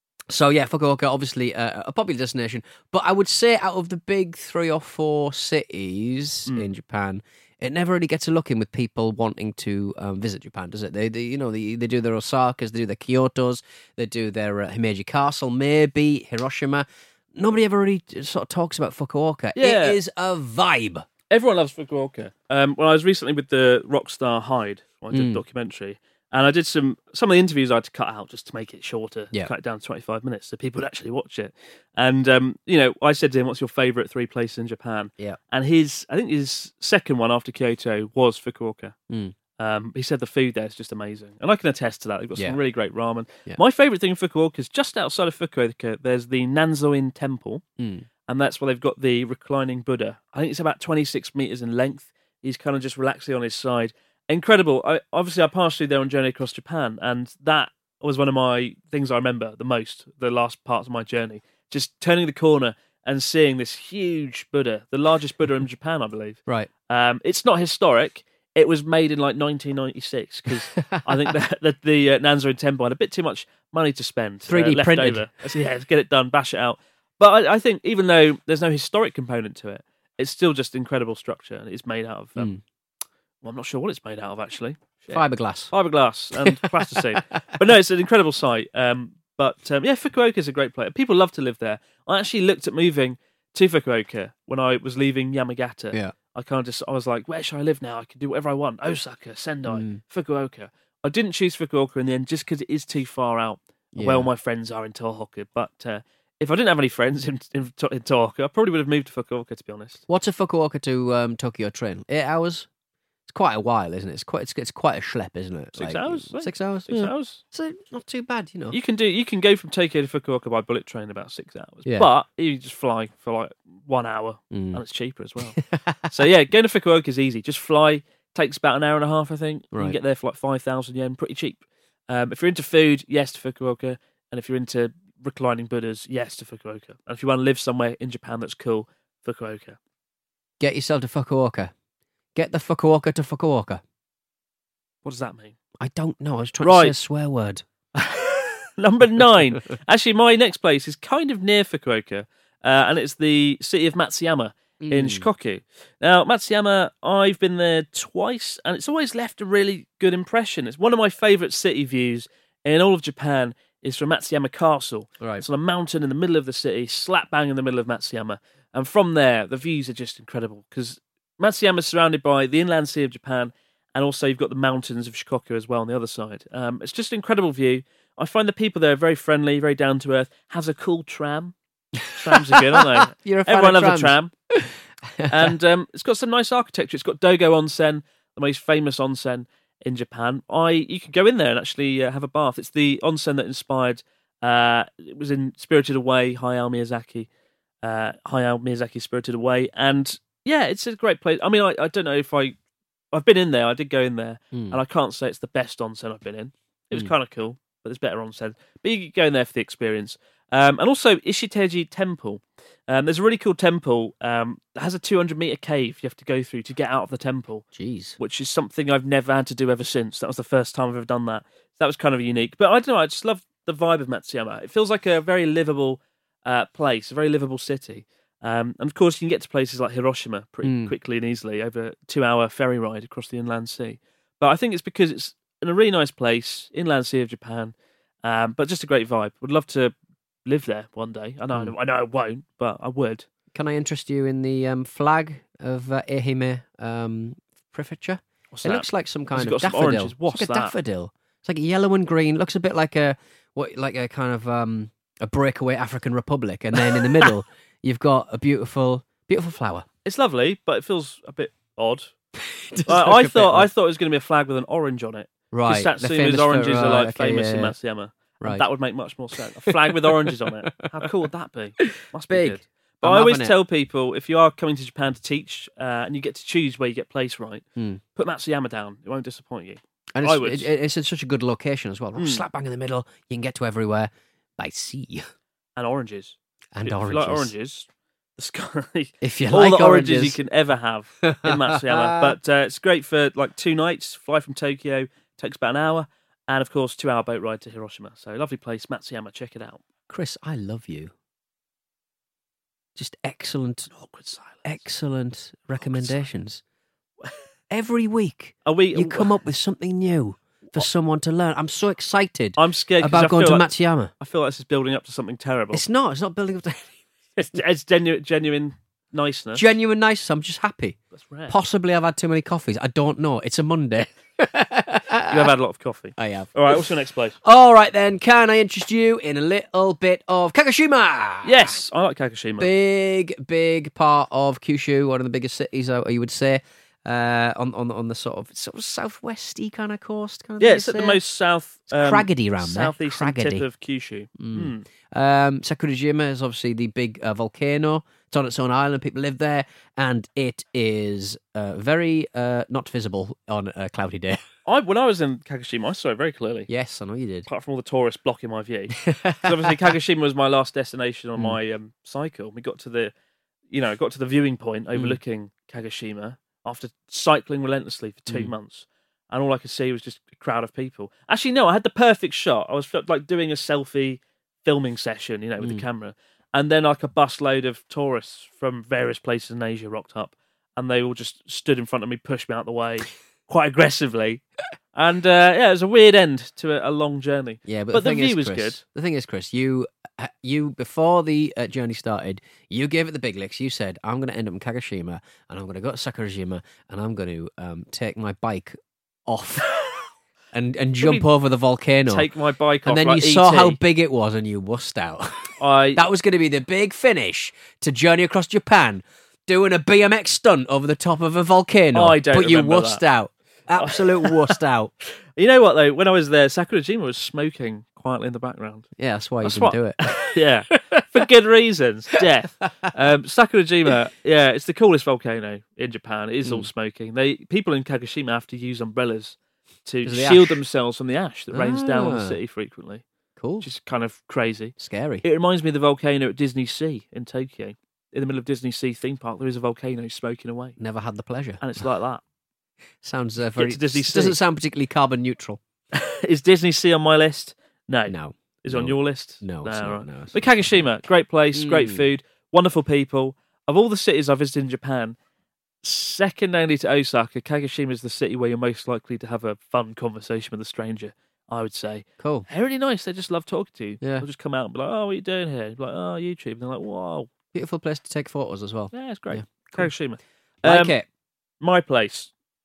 so yeah, Fukuoka, obviously uh, a popular destination. But I would say out of the big three or four cities Mm. in Japan, it never really gets a look in with people wanting to um, visit Japan, does it? They, they you know, they, they do their Osakas, they do their Kyotos, they do their uh, Himeji Castle, maybe Hiroshima. Nobody ever really sort of talks about Fukuoka. Yeah. It is a vibe. Everyone loves Fukuoka. Um, well, I was recently with the Rockstar Hyde. I did Mm. a documentary, and I did some some of the interviews I had to cut out just to make it shorter, Yeah. cut it down to twenty-five minutes so people would actually watch it. And um, you know, I said to him, "What's your favourite three places in Japan?" Yeah. And his, I think his second one after Kyoto was Fukuoka. Mm. Um, he said the food there is just amazing, and I can attest to that. They've got Yeah. some really great ramen. Yeah. My favourite thing in Fukuoka is just outside of Fukuoka. There's the Nanzoin Temple. Mm. And that's where they've got the reclining Buddha. I think it's about twenty-six meters in length. He's kind of just relaxing on his side. Incredible. I, obviously, I passed through there on Journey Across Japan, and that was one of my things I remember the most, the last parts of my journey. Just turning the corner and seeing this huge Buddha, the largest Buddha in Japan, I believe. Right. Um, it's not historic. It was made in like nineteen ninety-six, because I think that, that the uh, Nanzoin Temple had a bit too much money to spend. three D uh, left printed. Over. So, yeah, let's get it done, bash it out. But I, I think even though there's no historic component to it, it's still just incredible structure, and it's made out of. Um, Mm. Well, I'm not sure what it's made out of actually. Shit. Fiberglass. Fiberglass and plasticine. But no, it's an incredible site. Um, but um, yeah, Fukuoka is a great place. People love to live there. I actually looked at moving to Fukuoka when I was leaving Yamagata. Yeah. I kind of just I was like, where should I live now? I can do whatever I want. Osaka, Sendai, Mm. Fukuoka. I didn't choose Fukuoka in the end just because it is too far out. Yeah. Where all my friends are in Tohoku, but. Uh, If I didn't have any friends in, in, in Tohoku, I probably would have moved to Fukuoka, to be honest. What's a Fukuoka to um, Tokyo train? Eight hours? It's quite a while, isn't it? It's quite it's, it's quite a schlep, isn't it? Six hours, I think. Six hours. Six yeah. hours. So not too bad, you know. You can do. You can go from Tokyo to Fukuoka by bullet train in about six hours. Yeah. But you just fly for like one hour, Mm. and it's cheaper as well. So yeah, going to Fukuoka is easy. Just fly. Takes about an hour and a half, I think. You Right. can get there for like five thousand yen, pretty cheap. Um, if you're into food, yes to Fukuoka, and if you're into reclining Buddhas, yes to Fukuoka. And if you want to live somewhere in Japan that's cool, Fukuoka. Get yourself to Fukuoka. Get the Fukuoka to Fukuoka. What does that mean? I don't know. I was trying Right. to say a swear word. Number nine. Actually, my next place is kind of near Fukuoka, uh, and it's the city of Matsuyama in Mm. Shikoku. Now, Matsuyama, I've been there twice, and it's always left a really good impression. It's one of my favourite city views in all of Japan. Is from Matsuyama Castle. Right. It's on a mountain in the middle of the city, slap bang in the middle of Matsuyama. And from there, the views are just incredible because Matsuyama is surrounded by the inland sea of Japan and also you've got the mountains of Shikoku as well on the other side. Um, it's just an incredible view. I find the people there are very friendly, very down to earth. Has a cool tram. Trams are good, aren't they? You're a fan Everyone of loves a trams. tram. And um, it's got some nice architecture. It's got Dogo Onsen, the most famous onsen in Japan. I you can go in there and actually uh, have a bath. It's the onsen that inspired. Uh, it was in Spirited Away, Hayao Miyazaki. Uh, Hayao Miyazaki Spirited Away, and yeah, it's a great place. I mean, I, I don't know if I, I've been in there. I did go in there, Mm. and I can't say it's the best onsen I've been in. It was Mm. kind of cool, but there's better onsen. But you can go in there for the experience. Um, and also Ishiteji Temple. Um, there's a really cool temple um, that has a two hundred meter cave you have to go through to get out of the temple, Jeez. which is something I've never had to do ever since. That was the first time I've ever done that. That was kind of unique. But I don't know, I just love the vibe of Matsuyama. It feels like a very livable uh, place, a very livable city. Um, and of course, you can get to places like Hiroshima pretty Mm. quickly and easily over a two-hour ferry ride across the inland sea. But I think it's because it's in a really nice place, inland sea of Japan, um, but just a great vibe. Would love to live there one day. I know, Mm. I know, I won't, but I would. Can I interest you in the um, flag of uh, Ehime um, Prefecture? What's It that? looks like some kind Has it of got some daffodil. oranges? What's it's like a that? daffodil. It's like yellow and green. Looks a bit like a what, like a kind of um, a breakaway African republic, and then in the middle you've got a beautiful, beautiful flower. It's lovely, but it feels a bit odd. It does I, look I a bit thought I odd. ththought it was going to be a flag with an orange on it. right. Because they're Satsuma's famous for- oranges are right, like okay, famous yeah, in yeah. Matsuyama. Right. And that would make much more sense. A flag with oranges on it. How cool would that be? Must be Big. good. But I'm I always having it. tell people, if you are coming to Japan to teach uh, and you get to choose where you get placed right, Hmm. put Matsuyama down. It won't disappoint you. And I it's, would. it, it's in such a good location as well. Mm. Slap bang in the middle. You can get to everywhere by sea And oranges. and if oranges. you like oranges, the sky. If you all like the oranges, oranges. you can ever have in Matsuyama. But uh, it's great for like two nights. Fly from Tokyo takes about an hour, and of course, two hour boat ride to Hiroshima. So lovely place, Matsuyama. Check it out. Chris, I love you. Just excellent, Awkward silence. excellent recommendations. Every week, Are we? you come up with something new for someone to learn. I'm so excited I'm scared 'cause I about going feel to like, Matsuyama. I feel like this is building up to something terrible. It's not. It's not building up to It's, it's genuine, genuine niceness. genuine nice. I'm just happy. That's rare. Possibly I've had too many coffees. I don't know. It's a Monday. You have had a lot of coffee. I have. All right, what's your next place? All right then, can I interest you in a little bit of Kagoshima? Yes, I like Kagoshima. Big, big part of Kyushu, one of the biggest cities, uh, you would say, uh, on on on the sort of sort of southwesty kind of coast. Kind of Yeah, thing, it's you'd at the say. most south, It's um, craggedy round there. southeastern tip Craggedy. of Kyushu. Mm. Um, Sakurajima is obviously the big uh, volcano. It's on its own island. People live there, and it is uh, very uh, not visible on a cloudy day. I when I was in Kagoshima, I saw it very clearly. Yes, I know you did. Apart from all the tourists blocking my view. So obviously, Kagoshima was my last destination Hmm. on my um, cycle. We got to the, you know, got to the viewing point Hmm. overlooking Kagoshima after cycling relentlessly for two Mm. months, and all I could see was just a crowd of people. Actually, no, I had the perfect shot. I was felt like doing a selfie filming session, you know, with Mm. the camera, and then like a busload of tourists from various places in Asia rocked up, and they all just stood in front of me, pushed me out the way quite aggressively. And uh, yeah, it was a weird end to a, a long journey. Yeah, but, But the, the thing view is, was Chris, good. The thing is, Chris, you, uh, you before the uh, journey started, you gave it the big licks. You said, "I'm going to end up in Kagoshima, and I'm going to go to Sakurajima, and I'm going to um, take my bike off and and jump mean, over the volcano." Take my bike off. and then like you saw E T. how big it was, and you wussed out. I That was going to be the big finish to Journey Across Japan, doing a B M X stunt over the top of a volcano. I don't But you remember wussed that. out. Absolute wussed out. You know what though? When I was there, Sakurajima was smoking quietly in the background. Yeah, that's why you That's didn't what- do it. Yeah, for good reasons. Death. Um, Sakurajima, yeah, it's the coolest volcano in Japan. It is Hmm. all smoking. They people in Kagoshima have to use umbrellas to 'Cause of the shield ash. themselves from the ash that rains down on the Ah. city frequently, Cool. which is kind of crazy. Scary. It reminds me of the volcano at Disney Sea in Tokyo. In the middle of Disney Sea theme park, there is a volcano smoking away, Never had the pleasure. and it's like that. Sounds uh, very. to Disney s- doesn't Sea. sound particularly carbon neutral. Is Disney Sea on my list? No. No. Is it on No. your list? No, it's not, no, it's But not. Kagoshima, great place, great Mm. food, wonderful people. Of all the cities I've visited in Japan, second only to Osaka, Kagoshima is the city where you're most likely to have a fun conversation with a stranger, I would say. Cool. They're really nice. They just love talking to you. Yeah. They'll just come out and be like, oh, what are you doing here? Be like, oh, YouTube. And they're like, whoa. Beautiful place to take photos as well. Yeah, it's great. Yeah, cool. Kagoshima. Like Um, it. My place.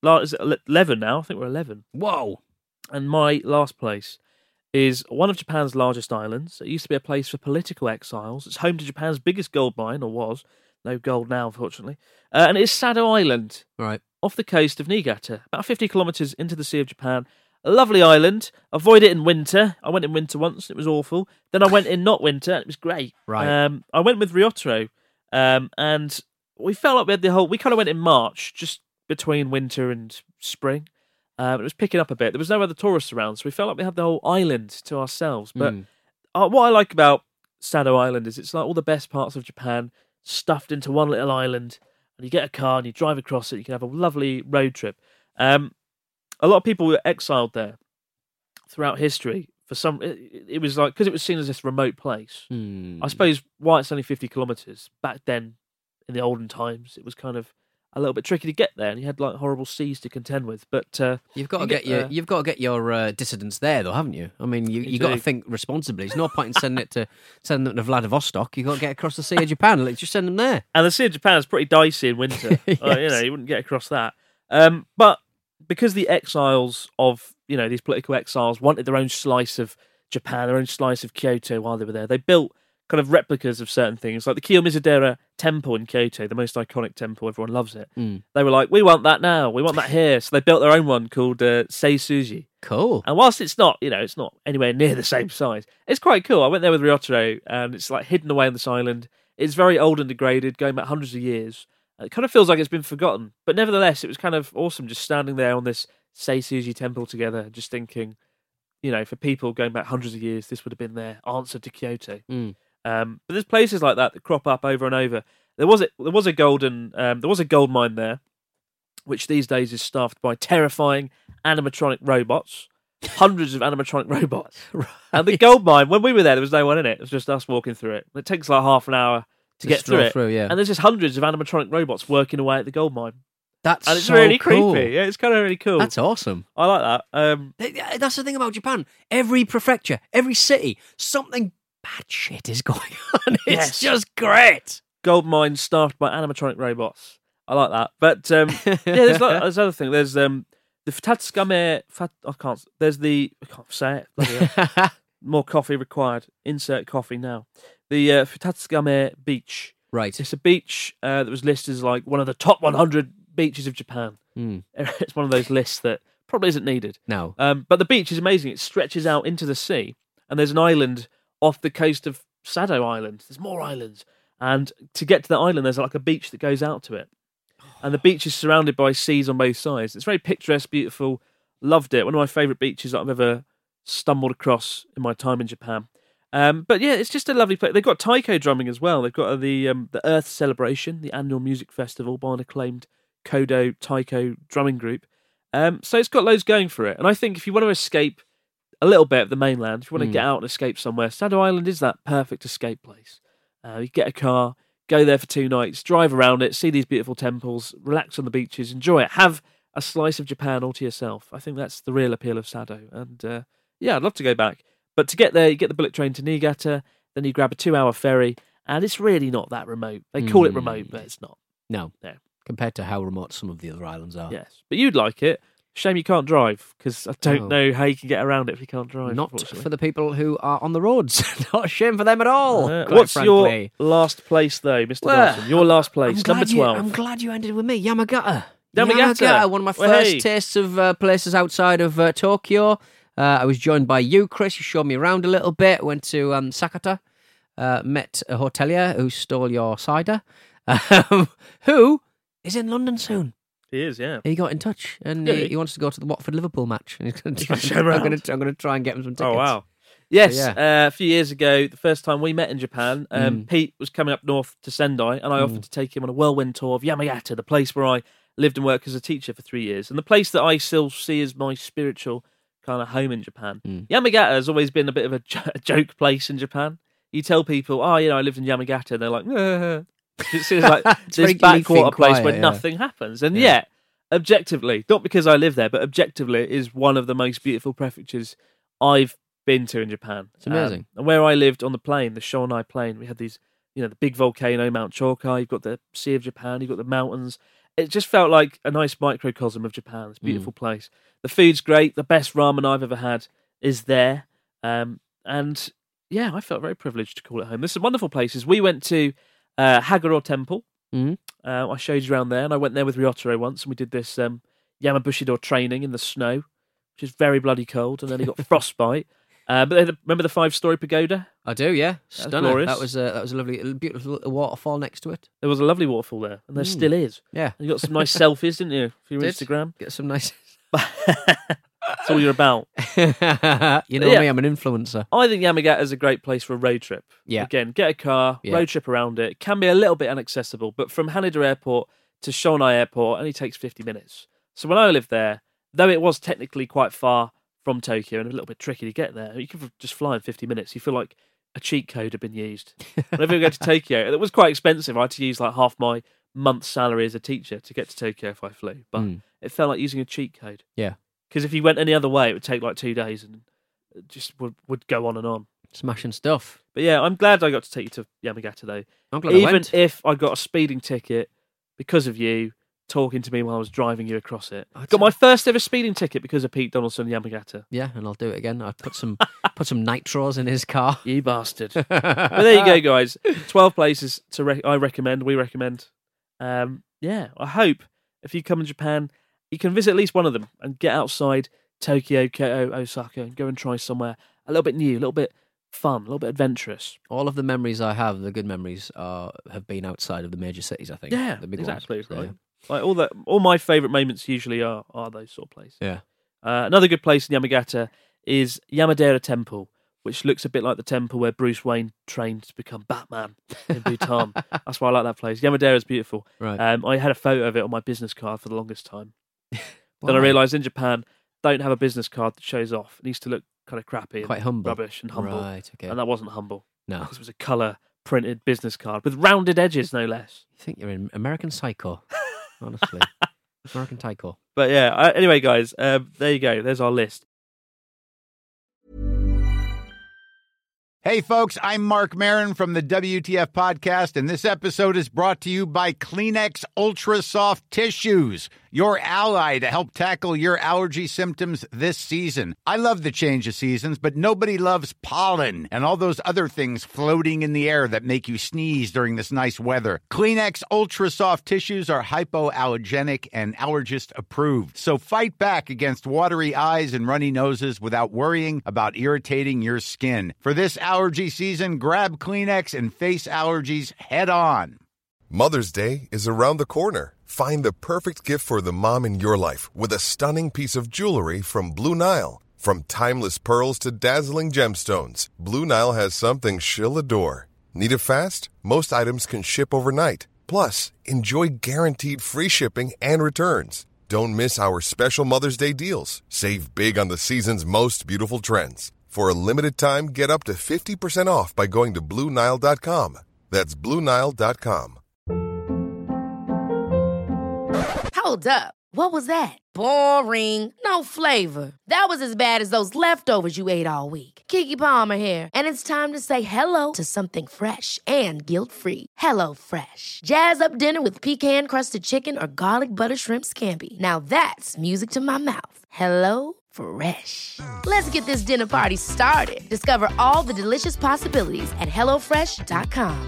la- is it eleven now? I think we're eleven. Whoa. And my last place is one of Japan's largest islands. It used to be a place for political exiles. It's home to Japan's biggest gold mine, or was. No gold now, unfortunately. Uh, and it is Sado Island, Right. off the coast of Niigata, about fifty kilometres into the Sea of Japan. A lovely island. Avoid it in winter. I went in winter once. It was awful. Then I went in not winter. And it was great. Right. Um, I went with Ryotaro, um, and we felt like we had the whole... We kind of went in March, just between winter and spring. Um, it was picking up a bit. There was no other tourists around, so we felt like we had the whole island to ourselves. But Mm. uh, what I like about Sado Island is it's like all the best parts of Japan stuffed into one little island, and you get a car and you drive across it. You can have a lovely road trip. Um, a lot of people were exiled there throughout history. For some, it, it was like because it was seen as this remote place. Mm. I suppose why it's only fifty kilometres back then, in the olden times, it was kind of a little bit tricky to get there, and you had like horrible seas to contend with. But uh, You've got to you get, get your there. you've got to get your uh, dissidents there, though, haven't you? I mean, you You you got to do. think responsibly. It's no point in sending it to sending them to Vladivostok. You got to get across the Sea of Japan. Like, just send them there. And the Sea of Japan is pretty dicey in winter. Yes. Uh, you know, you wouldn't get across that. Um, but because the exiles of, you know, these political exiles wanted their own slice of Japan, their own slice of Kyoto while they were there, they built kind of replicas of certain things, like the Kiyomizu-dera temple in Kyoto, the most iconic temple, everyone loves it. Mm. They were like, we want that now, we want that here. So they built their own one called uh, Seisuji. Cool. And whilst it's not, you know, it's not anywhere near the same size, it's quite cool. I went there with Ryotaro, and it's like hidden away on this island. It's very old and degraded, going back hundreds of years. It kind of feels like it's been forgotten. But nevertheless, it was kind of awesome just standing there on this Seisuji temple together, just thinking, you know, for people going back hundreds of years, this would have been their answer to Kyoto. Mm. Um, but there's places like that that crop up over and over. There was a, there was a golden um, there was a gold mine there, which these days is staffed by terrifying animatronic robots, hundreds of animatronic robots. Right. And the gold mine, when we were there, there was no one in it. It was just us walking through it. It takes like half an hour to, To get through stroll it. through, yeah. And there's just hundreds of animatronic robots working away at the gold mine. That's And it's so really cool. creepy. Yeah, it's kind of really cool. That's awesome. I like that. Um, Th- That's the thing about Japan. Every prefecture, every city, something bad shit is going on. It's Yes. just great. gold mines staffed by animatronic robots. I like that. But um, yeah, there's, like, there's other thing. There's um, the Futatsugame. Fat, I can't. There's the. I can't say it. Bloody hell. More coffee required. Insert coffee now. The uh, Futatsugame Beach. Right. It's a beach uh, that was listed as like one of the top one hundred beaches of Japan. Mm. It's one of those lists that probably isn't needed. No. Um, but the beach is amazing. It stretches out into the sea, and there's an island off the coast of Sado Island. There's more islands, and to get to the island, there's like a beach that goes out to it, and the beach is surrounded by seas on both sides. It's very picturesque, beautiful. Loved it. One of my favourite beaches that I've ever stumbled across in my time in Japan. Um, but yeah, it's just a lovely place. They've got taiko drumming as well. They've got the um, the Earth Celebration, the annual music festival by an acclaimed Kodo taiko drumming group. Um, so it's got loads going for it. And I think if you want to escape a little bit of the mainland, if you want to Mm. get out and escape somewhere, Sado Island is that perfect escape place. Uh, you get a car, go there for two nights, drive around it, see these beautiful temples, relax on the beaches, enjoy it, have a slice of Japan all to yourself. I think that's the real appeal of Sado. And uh, yeah, I'd love to go back. But to get there, you get the bullet train to Niigata, then you grab a two-hour ferry, and it's really not that remote. They call it Mm. remote, but it's not. No. No. Compared to how remote some of the other islands are. Yes, but you'd like it. Shame you can't drive, because I don't Oh. know how you can get around it if you can't drive. Not unfortunately. for the people who are on the roads. Not a shame for them at all. Uh, quite what's frankly. your last place, though, Mister Well, Dawson? Your last place, I'm glad number you- twelve. I'm glad you ended with me. Yamagata. Yamagata. One of my Well, first hey. tastes of uh, places outside of uh, Tokyo. Uh, I was joined by you, Chris. You showed me around a little bit. Went to um, Sakata. Uh, met a hotelier who stole your cider. Um, who is in London soon. He is, yeah. He got in touch and Did he, he? he wants to go to the Watford Liverpool match. And he's going to gonna show I'm around. going to I'm going to try and get him some tickets. Oh, wow. Yes, So, uh, a few years ago, the first time we met in Japan, um, Mm. Pete was coming up north to Sendai, and I offered Mm. to take him on a whirlwind tour of Yamagata, the place where I lived and worked as a teacher for three years, and the place that I still see as my spiritual kind of home in Japan. Mm. Yamagata has always been a bit of a, j- a joke place in Japan. You tell people, oh, you know, I lived in Yamagata, and they're like, it's just like It's very this backwater leafy and place quiet, where yeah. nothing happens. And Yeah. yet, objectively, not because I live there, but objectively, it is one of the most beautiful prefectures I've been to in Japan. It's amazing. Um, and where I lived on the plain, the Shonai plain, we had these, you know, the big volcano, Mount Chokai, you've got the Sea of Japan, you've got the mountains. it just felt like a nice microcosm of Japan. It's a beautiful mm. place. The food's great. The best ramen I've ever had is there. Um, and yeah, I felt very privileged to call it home. There's some wonderful places. We went to uh, Haguro Temple. Mm. Uh, I showed you around there, and I went there with Ryotaro once, and we did this um, Yamabushido training in the snow, which is very bloody cold, and then he got frostbite. Uh, but they, remember the five-story pagoda? I do, yeah. That Stunning. was that was a that was a lovely, beautiful little waterfall next to it. There was a lovely waterfall there, and there mm. still is. Yeah, and you got some nice selfies, didn't you, for your Did. Instagram? Get some nice. That's all you're about. You know yeah. me, I'm an influencer. I think Yamagata is a great place for a road trip. Yeah. Again, get a car, yeah. road trip around it. It can be a little bit inaccessible, but from Haneda Airport to Shonai Airport only takes fifty minutes. So when I lived there, though it was technically quite far from Tokyo and a little bit tricky to get there, you could just fly in fifty minutes. You feel like a cheat code had been used. Whenever you go to Tokyo, it was quite expensive. I had to use like half my month's salary as a teacher to get to Tokyo if I flew. But mm. it felt like using a cheat code. Yeah. Because if you went any other way, it would take like two days and it just would, would go on and on. Smashing stuff. But yeah, I'm glad I got to take you to Yamagata though. I'm glad Even I went. if I got a speeding ticket because of you talking to me while I was driving you across it. I got my first ever speeding ticket because of Pete Donaldson in Yamagata. Yeah, and I'll do it again. I put some put some nitros in his car. You bastard. But there you go, guys. twelve places to re- I recommend, we recommend. Um, yeah, I hope if you come to Japan, you can visit at least one of them and get outside Tokyo, Kyoto, Osaka, and go and try somewhere a little bit new, a little bit fun, a little bit adventurous. All of the memories I have, the good memories, are have been outside of the major cities, I think. Yeah, the big exactly. Ones. So, right. yeah. Like all that, all my favourite moments usually are are those sort of places. Yeah. Uh, another good place in Yamagata is Yamadera Temple, which looks a bit like the temple where Bruce Wayne trained to become Batman in Bhutan. That's why I like that place. Yamadera is beautiful. Right. Um, I had a photo of it on my business card for the longest time. Then I realised in Japan, don't have a business card that shows off. It needs to look kind of crappy, and quite humble, rubbish, and humble. Right. Okay. And that wasn't humble. No, because it was a colour printed business card with rounded edges, no less. You think you're in American Psycho? Honestly, American Psycho. But yeah, uh, anyway, guys, um, there you go. There's our list. Hey, folks, I'm Mark Maron from the W T F Podcast, and this episode is brought to you by Kleenex Ultra Soft Tissues, your ally to help tackle your allergy symptoms this season. I love the change of seasons, but nobody loves pollen and all those other things floating in the air that make you sneeze during this nice weather. Kleenex Ultra Soft Tissues are hypoallergenic and allergist approved, so fight back against watery eyes and runny noses without worrying about irritating your skin. For this allergy season, grab Kleenex and face allergies head on. Mother's Day is around the corner. Find the perfect gift for the mom in your life with a stunning piece of jewelry from Blue Nile. From timeless pearls to dazzling gemstones, Blue Nile has something she'll adore. Need it fast? Most items can ship overnight. Plus, enjoy guaranteed free shipping and returns. Don't miss our special Mother's Day deals. Save big on the season's most beautiful trends. For a limited time, get up to fifty percent off by going to Blue Nile dot com. That's Blue Nile dot com. Hold up. What was that? Boring. No flavor. That was as bad as those leftovers you ate all week. Keke Palmer here, and it's time to say hello to something fresh and guilt-free. Hello Fresh. Jazz up dinner with pecan-crusted chicken or garlic butter shrimp scampi. Now that's music to my mouth. Hello Fresh. Let's get this dinner party started. Discover all the delicious possibilities at hello fresh dot com.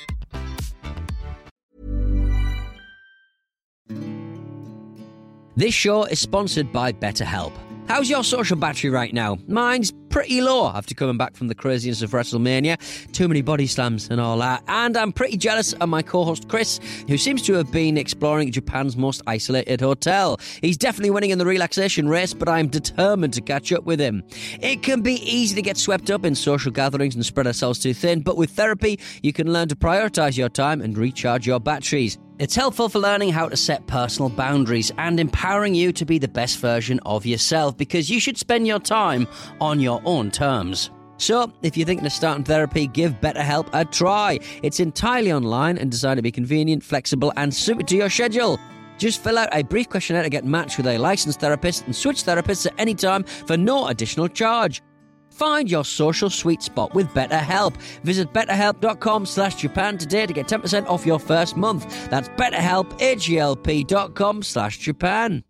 This show is sponsored by BetterHelp. How's your social battery right now? Mine's pretty low after coming back from the craziness of WrestleMania. Too many body slams and all that. And I'm pretty jealous of my co-host Chris, who seems to have been exploring Japan's most isolated hotel. He's definitely winning in the relaxation race, but I'm determined to catch up with him. It can be easy to get swept up in social gatherings and spread ourselves too thin, but with therapy, you can learn to prioritise your time and recharge your batteries. It's helpful for learning how to set personal boundaries and empowering you to be the best version of yourself, because you should spend your time on your own terms. So, if you're thinking of starting therapy, give BetterHelp a try. It's entirely online and designed to be convenient, flexible, and suited to your schedule. Just fill out a brief questionnaire to get matched with a licensed therapist and switch therapists at any time for no additional charge. Find your social sweet spot with BetterHelp. Visit betterhelp.com slash Japan today to get ten percent off your first month. That's betterhelp, H-E-L-P dot com slash Japan.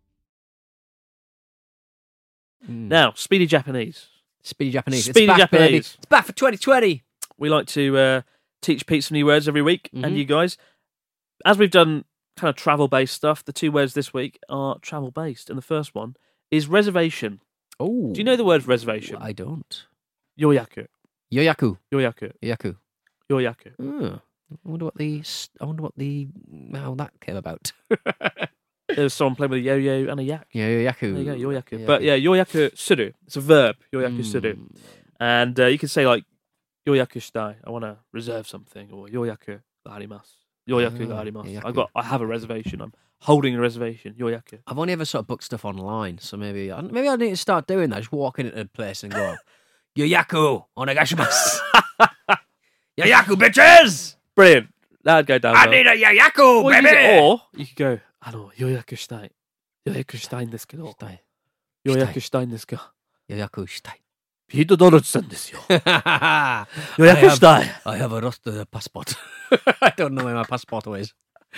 Now, Speedy Japanese. Speedy Japanese. Speedy it's back, Japanese. baby. It's back for twenty twenty. We like to uh, teach Pete some new words every week, Mhm. and you guys. As we've done kind of travel-based stuff, the two words this week are travel-based, and the first one is reservation. Oh. Do you know the word reservation? I don't. Yoyaku. Yoyaku. Yoyaku. Yoyaku. Yoyaku. Oh. I wonder what the I wonder what the how that came about. There's someone playing with a yo-yo and a yak. Yeah, yoyaku. There you go, yoyaku. Yoyaku. But yeah, yoyaku suru. It's a verb, yoyaku suru. Mm. And uh, you can say like, yoyaku shitai, I want to reserve something, or yoyaku ga arimasu. Yoyaku ga Ah, arimasu. yoyaku. I've got, I have a reservation. I'm holding a reservation. Yoyaku. I've only ever sort of booked stuff online, so maybe I- maybe I need to start doing that. Just walking into a place and go, yoyaku onegaishimasu. Yoyaku, bitches! Brilliant. That'd go down I well. need a yoyaku, Or you baby! could- Or you could go, ano, yoyaku shitai. Yoyaku shitai n desu kedo. Shitai. Yoyaku shitai n desu ka. Yoyaku shitai. Pete Dorotsan desu yo. I Yoyaku have- shitai. I have a lost uh, passport. I don't know where my passport is.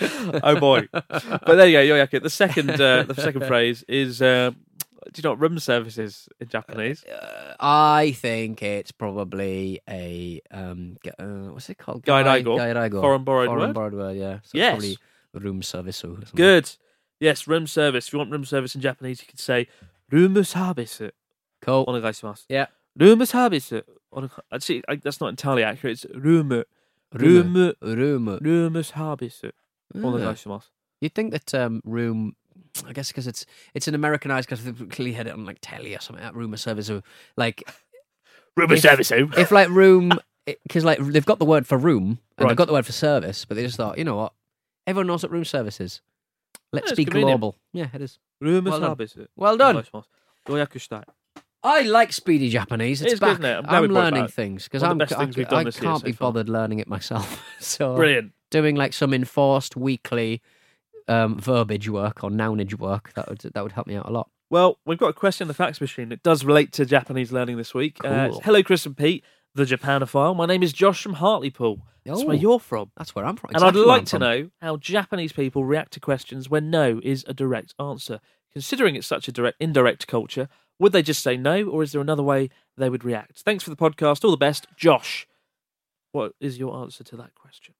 Oh boy. But there you go, yoyaku. The second, uh, the second phrase is, um, do you know what room service is in Japanese? Uh, I think it's probably a um, g- uh, what's it called? Gairaigo. Gairaigo. Foreign borrowed Foreign word? borrowed word. Yeah. So it's Yes. Probably room service or something. Good. Yes, room service. If you want room service in Japanese, you can say room service. Cool. Onegaishimasu. Yeah. Room service. Actually, I, that's not entirely accurate. It's room. Room. Room. Room service. Ah. Onegaishimasu. You'd think that um, room. I guess because it's it's an Americanized because they've clearly had it on like telly or something. That room service, or like Room If- service. if like room, because like they've got the word for room and Right. they've got the word for service, but they just thought, you know what, everyone knows what room service is. Let's Yeah, it's be convenient. global. Yeah, it is. Room Well done. service. Well done. Onegaishimasu. Yoyaku shitai. I like Speedy Japanese. It's It is good, back. isn't it? I'm glad we I'm brought it learning back. things because One of I'm the best I, things we've I done this year can't so be far. bothered learning it myself. So Brilliant. doing like some enforced weekly um, verbage work or nounage work that would that would help me out a lot. Well, we've got a question in the fax machine that does relate to Japanese learning this week. Uh, Cool. hello, Chris and Pete, the Japanophile. My name is Josh from Hartlepool. That's where Oh. you're from. That's where I'm from. And Exactly I'd where like I'm to from. know how Japanese people react to questions when no is a direct answer. Considering it's such a direct, indirect culture, would they just say no, or is there another way they would react? Thanks for the podcast. All the best, Josh. What is your answer to that question?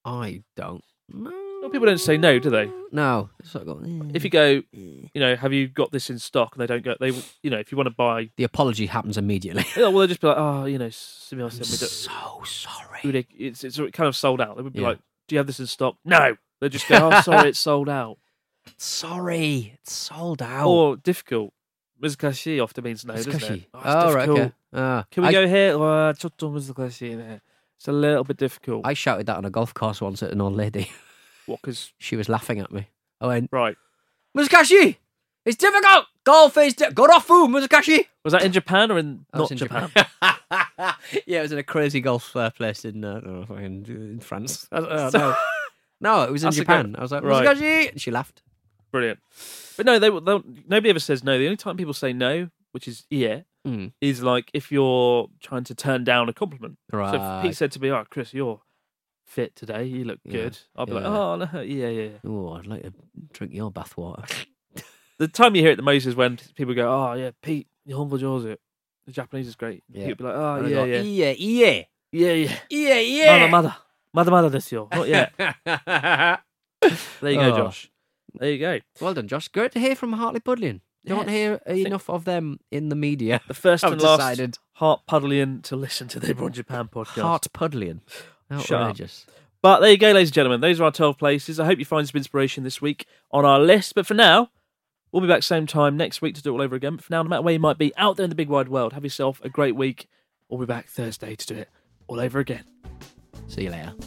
I don't. Well, people don't say no, do they? No. It's sort of go, eh. If you go, you know, have you got this in stock? And they don't go, they, you know, if you want to buy, The apology happens immediately. yeah, well, they'll just be like, oh, you know, sumimasen, I'm we don't- so sorry. Ude- it's it's kind of sold out. They would be Yeah. like, "Do you have this in stock?" No. They just go, "Oh, sorry, it's sold out." Sorry, it's sold out. Or difficult. Mizukashii often means no, doesn't it? Discussion. Oh, it's Oh, right, difficult. okay. Ah, Can we I, go here? Oh, chotto mizukashii there. It's a little bit difficult. I shouted that on a golf course once at an old lady. What? Because She was laughing at me. I went, right, Muzakashi! It's difficult! Golf is di- Gorofu, Muzakashi! was that in Japan or in I not was in Japan? yeah, it was in a crazy golf uh, place in, uh, I don't know, fucking, uh, in France. I don't know. No, it was in That's a Japan. good- I was like, right. Muzakashi! And she laughed. Brilliant. But no, they they'll- nobody ever says no. The only time people say no, which is yeah, Mm. is like if you're trying to turn down a compliment. So if Right. Pete said to me, "Oh, Chris, you're fit today. You look Yeah, good." I'll be like, yeah. "Oh, no, yeah, yeah." yeah." Oh, I'd like to drink your bathwater. The time you hear it the most is when people go, "Oh yeah, Pete, you're humble jaws it. The Japanese is great." Yeah. People be like, "Oh And I yeah, go, yeah, yeah, yeah, yeah, yeah, yeah, yeah. mada mada, mada mada desu yo. Not yet." There you go, Oh. Josh. There you go. Well done, Josh. Great to hear from Hartley Budlian. Don't Yes. hear think- enough of them in the media. The first I've and last decided. heart puddlian to listen to the Abroad Japan podcast. Heart Pudlian. Shut up. Outrageous. But there you go, ladies and gentlemen. Those are our twelve places. I hope you find some inspiration this week on our list. But for now, we'll be back same time next week to do it all over again. But for now, no matter where you might be out there in the big wide world, have yourself a great week. We'll be back Thursday to do it all over again. See you later.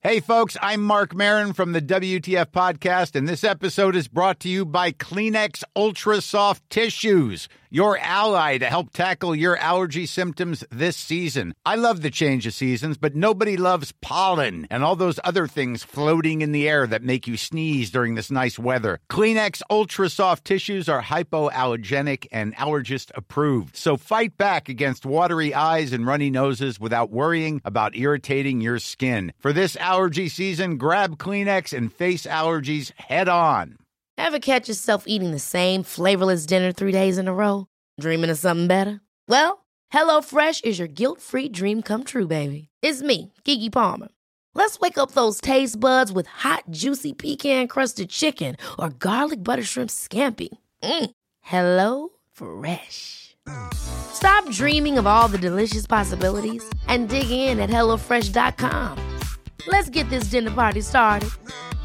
Hey, folks, I'm Mark Maron from the W T F Podcast, and this episode is brought to you by Kleenex Ultra Soft Tissues, your ally to help tackle your allergy symptoms this season. I love the change of seasons, but nobody loves pollen and all those other things floating in the air that make you sneeze during this nice weather. Kleenex Ultra Soft Tissues are hypoallergenic and allergist approved, so fight back against watery eyes and runny noses without worrying about irritating your skin. For this allergy season, grab Kleenex and face allergies head on. Ever catch yourself eating the same flavorless dinner three days in a row? Dreaming of something better? Well, HelloFresh is your guilt-free dream come true, baby. It's me, Keke Palmer. Let's wake up those taste buds with hot, juicy pecan-crusted chicken or garlic butter shrimp scampi. Mm. Hello Fresh. Stop dreaming of all the delicious possibilities and dig in at HelloFresh dot com. Let's get this dinner party started.